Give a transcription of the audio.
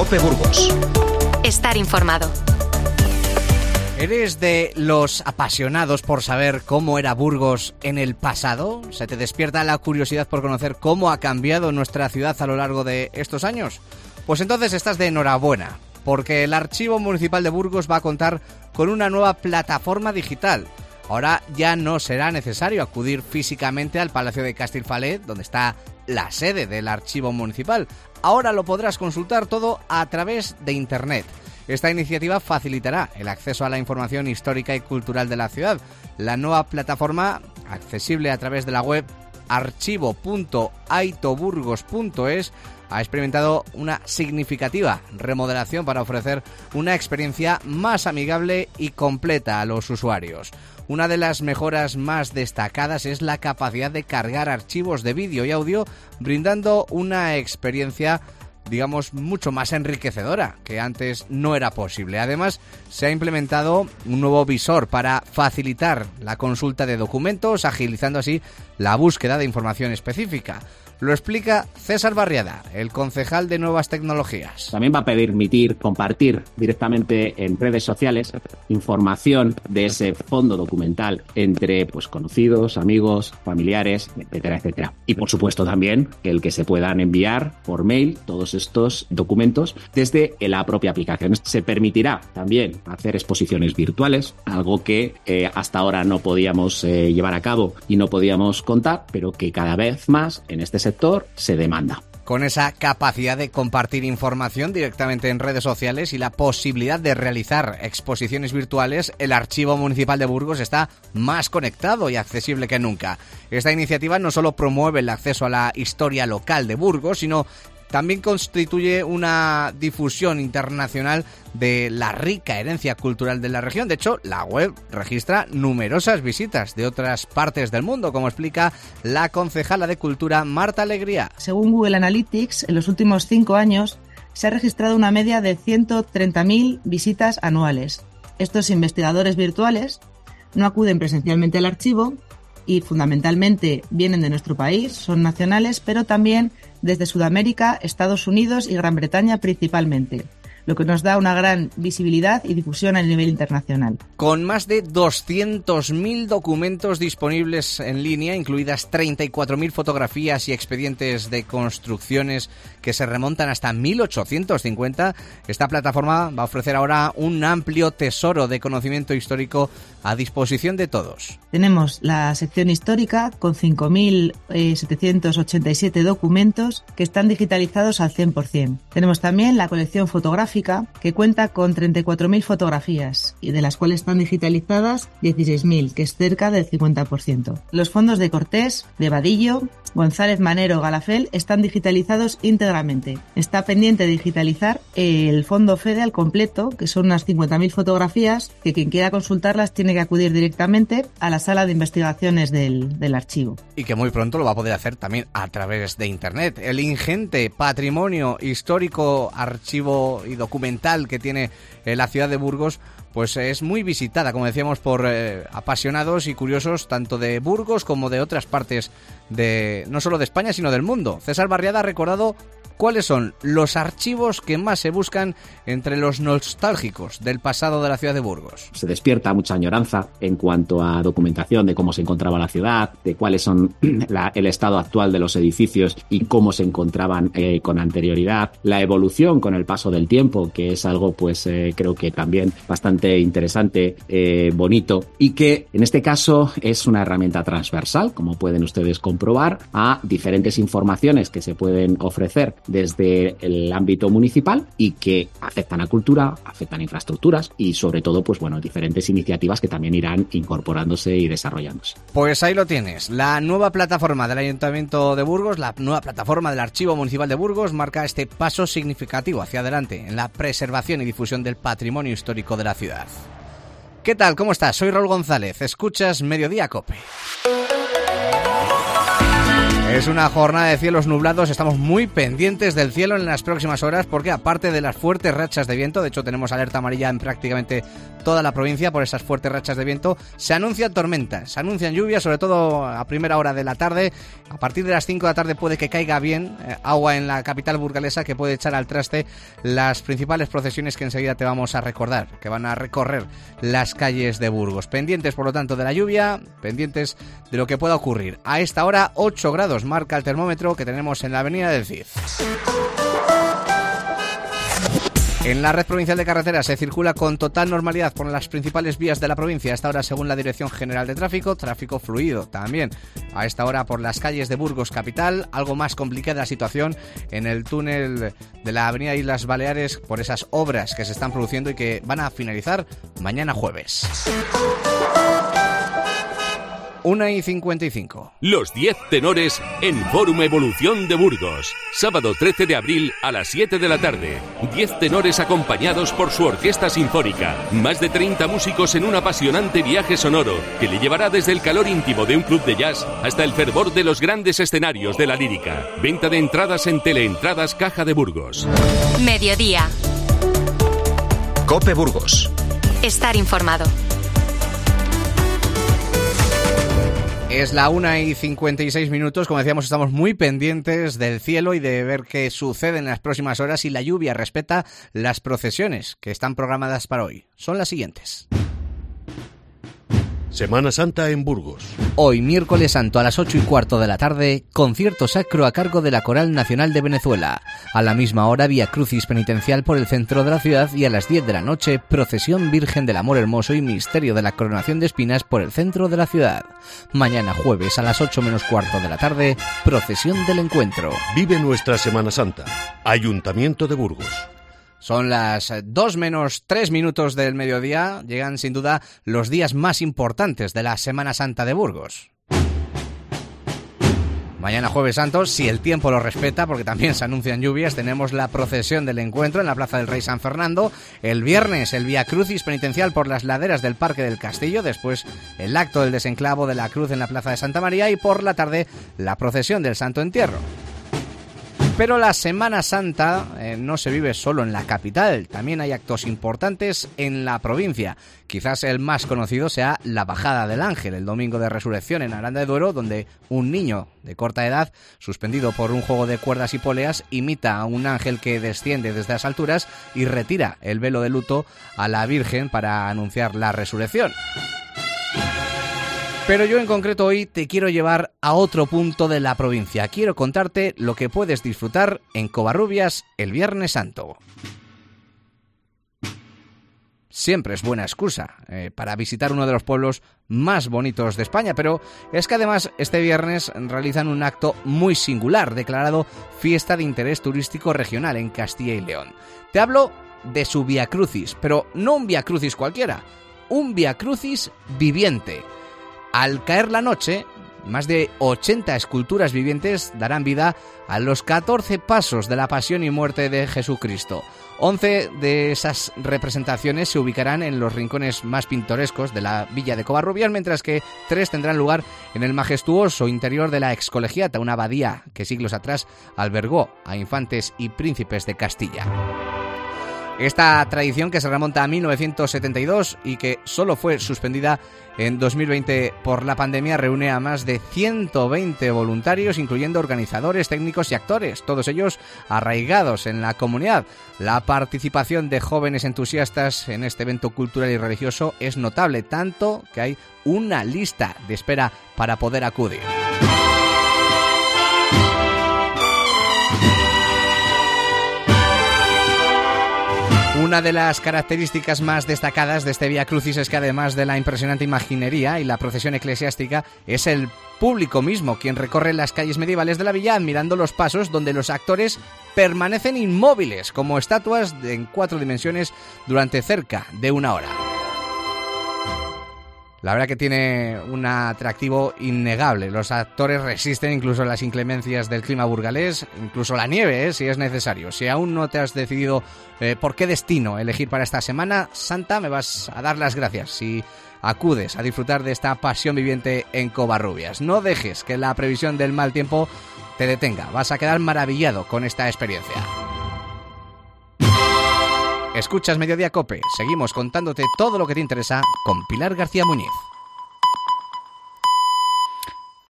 COPE Burgos. Estar informado. ¿Eres de los apasionados por saber cómo era Burgos en el pasado? ¿Se te despierta la curiosidad por conocer cómo ha cambiado nuestra ciudad a lo largo de estos años? Pues entonces estás de enhorabuena, porque el Archivo Municipal de Burgos va a contar con una nueva plataforma digital. Ahora ya no será necesario acudir físicamente al Palacio de Castellfalet, donde está la sede del Archivo Municipal. Ahora lo podrás consultar todo a través de Internet. Esta iniciativa facilitará el acceso a la información histórica y cultural de la ciudad. La nueva plataforma, accesible a través de la web archivo.aitoburgos.es, ha experimentado una significativa remodelación para ofrecer una experiencia más amigable y completa a los usuarios. Una de las mejoras más destacadas es la capacidad de cargar archivos de vídeo y audio, brindando una experiencia, digamos, mucho más enriquecedora, que antes no era posible. Además, se ha implementado un nuevo visor para facilitar la consulta de documentos, agilizando así la búsqueda de información específica. Lo explica César Barriada, el concejal de Nuevas Tecnologías. También va a permitir compartir directamente en redes sociales información de ese fondo documental entre conocidos, amigos, familiares, etcétera, etcétera. Y por supuesto también el que se puedan enviar por mail todos estos documentos desde la propia aplicación. Se permitirá también hacer exposiciones virtuales, algo que hasta ahora no podíamos llevar a cabo y no podíamos contar, pero que cada vez más en este sector se demanda. Con esa capacidad de compartir información directamente en redes sociales y la posibilidad de realizar exposiciones virtuales, el Archivo Municipal de Burgos está más conectado y accesible que nunca. Esta iniciativa no solo promueve el acceso a la historia local de Burgos, sino también constituye una difusión internacional de la rica herencia cultural de la región. De hecho, la web registra numerosas visitas de otras partes del mundo, como explica la concejala de Cultura, Marta Alegría. Según Google Analytics, en los últimos 5 años se ha registrado una media de 130.000 visitas anuales. Estos investigadores virtuales no acuden presencialmente al archivo y fundamentalmente vienen de nuestro país, son nacionales, pero también desde Sudamérica, Estados Unidos y Gran Bretaña principalmente, lo que nos da una gran visibilidad y difusión a nivel internacional. Con más de 200.000 documentos disponibles en línea, incluidas 34.000 fotografías y expedientes de construcciones que se remontan hasta 1850, esta plataforma va a ofrecer ahora un amplio tesoro de conocimiento histórico a disposición de todos. Tenemos la sección histórica con 5.787 documentos que están digitalizados al 100%. Tenemos también la colección fotográfica, que cuenta con 34.000 fotografías y de las cuales están digitalizadas 16.000, que es cerca del 50%. Los fondos de Cortés, de Vadillo, González Manero, Galafel están digitalizados íntegramente. Está pendiente de digitalizar el fondo FEDE al completo, que son unas 50.000 fotografías, que quien quiera consultarlas tiene que acudir directamente a la sala de investigaciones del archivo. Y que muy pronto lo va a poder hacer también a través de Internet. El ingente patrimonio histórico, archivo y documental que tiene la ciudad de Burgos, pues es muy visitada, como decíamos, por apasionados y curiosos tanto de Burgos como de otras partes de no solo de España, sino del mundo. César Barriada ha recordado cuáles son los archivos que más se buscan entre los nostálgicos del pasado de la ciudad de Burgos. Se despierta mucha añoranza en cuanto a documentación de cómo se encontraba la ciudad, de cuáles son el estado actual de los edificios y cómo se encontraban con anterioridad, la evolución con el paso del tiempo, que es algo creo que también bastante interesante, bonito, y que en este caso es una herramienta transversal, como pueden ustedes comprobar, a diferentes informaciones que se pueden ofrecer desde el ámbito municipal y que afectan a cultura, afectan a infraestructuras y sobre todo diferentes iniciativas que también irán incorporándose y desarrollándose. Pues ahí lo tienes, la nueva plataforma del Ayuntamiento de Burgos, la nueva plataforma del Archivo Municipal de Burgos marca este paso significativo hacia adelante en la preservación y difusión del patrimonio histórico de la ciudad. ¿Qué tal? ¿Cómo estás? Soy Raúl González, escuchas Mediodía Cope. Es una jornada de cielos nublados, estamos muy pendientes del cielo en las próximas horas porque aparte de las fuertes rachas de viento, de hecho tenemos alerta amarilla en prácticamente toda la provincia por esas fuertes rachas de viento. Se anuncian tormentas, se anuncian lluvias, sobre todo a primera hora de la tarde. A partir de las 5 de la tarde puede que caiga bien agua en la capital burgalesa, que puede echar al traste las principales procesiones que enseguida te vamos a recordar, que van a recorrer las calles de Burgos. Pendientes, por lo tanto, de la lluvia, pendientes de lo que pueda ocurrir. A esta hora, 8 grados marca el termómetro que tenemos en la avenida del Cid. En la red provincial de carreteras se circula con total normalidad por las principales vías de la provincia. A esta hora, según la Dirección General de tráfico fluido también. A esta hora por las calles de Burgos capital, algo más complicada la situación en el túnel de la avenida Islas Baleares por esas obras que se están produciendo y que van a finalizar mañana jueves. 1:55. Los 10 tenores en Fórum Evolución de Burgos. Sábado 13 de abril a las 7 de la tarde. 10 tenores acompañados por su orquesta sinfónica. Más de 30 músicos en un apasionante viaje sonoro que le llevará desde el calor íntimo de un club de jazz hasta el fervor de los grandes escenarios de la lírica. Venta de entradas en Teleentradas Caja de Burgos. Mediodía. COPE Burgos. Estar informado. Es la 1:56. Como decíamos, estamos muy pendientes del cielo y de ver qué sucede en las próximas horas si la lluvia respeta las procesiones que están programadas para hoy. Son las siguientes. Semana Santa en Burgos. Hoy, miércoles santo, a las 8:15 de la tarde, concierto sacro a cargo de la Coral Nacional de Venezuela. A la misma hora, vía crucis penitencial por el centro de la ciudad y a las 10 de la noche, procesión Virgen del Amor Hermoso y misterio de la Coronación de Espinas por el centro de la ciudad. Mañana jueves a las 8:15 de la tarde, procesión del encuentro. Vive nuestra Semana Santa. Ayuntamiento de Burgos. Son las 2:03 del mediodía. Llegan sin duda los días más importantes de la Semana Santa de Burgos. Mañana jueves santo, si el tiempo lo respeta, porque también se anuncian lluvias, tenemos la procesión del encuentro en la Plaza del Rey San Fernando. El viernes el Vía Crucis penitencial por las laderas del Parque del Castillo. Después el acto del desenclavo de la cruz en la Plaza de Santa María. Y por la tarde la procesión del Santo Entierro. Pero la Semana Santa no se vive solo en la capital, también hay actos importantes en la provincia. Quizás el más conocido sea la Bajada del Ángel, el domingo de Resurrección en Aranda de Duero, donde un niño de corta edad, suspendido por un juego de cuerdas y poleas, imita a un ángel que desciende desde las alturas y retira el velo de luto a la Virgen para anunciar la resurrección. Pero yo en concreto hoy te quiero llevar a otro punto de la provincia. Quiero contarte lo que puedes disfrutar en Covarrubias el Viernes Santo. Siempre es buena excusa para visitar uno de los pueblos más bonitos de España, pero es que además este viernes realizan un acto muy singular, declarado Fiesta de Interés Turístico Regional en Castilla y León. Te hablo de su Vía Crucis, pero no un Vía Crucis cualquiera, un Vía Crucis viviente. Al caer la noche, más de 80 esculturas vivientes darán vida a los 14 pasos de la pasión y muerte de Jesucristo. 11 de esas representaciones se ubicarán en los rincones más pintorescos de la villa de Covarrubias, mientras que 3 tendrán lugar en el majestuoso interior de la Excolegiata, una abadía que siglos atrás albergó a infantes y príncipes de Castilla. Esta tradición, que se remonta a 1972 y que solo fue suspendida en 2020 por la pandemia, reúne a más de 120 voluntarios, incluyendo organizadores, técnicos y actores, todos ellos arraigados en la comunidad. La participación de jóvenes entusiastas en este evento cultural y religioso es notable, tanto que hay una lista de espera para poder acudir. Una de las características más destacadas de este Vía Crucis es que, además de la impresionante imaginería y la procesión eclesiástica, es el público mismo quien recorre las calles medievales de la villa admirando los pasos, donde los actores permanecen inmóviles como estatuas en 4 dimensiones durante cerca de 1 hora. La verdad que tiene un atractivo innegable. Los actores resisten incluso las inclemencias del clima burgalés, incluso la nieve, si es necesario. Si aún no te has decidido por qué destino elegir para esta Semana Santa, me vas a dar las gracias si acudes a disfrutar de esta pasión viviente en Covarrubias. No dejes que la previsión del mal tiempo te detenga. Vas a quedar maravillado con esta experiencia. Escuchas Mediodía Cope. Seguimos contándote todo lo que te interesa con Pilar García Muñiz.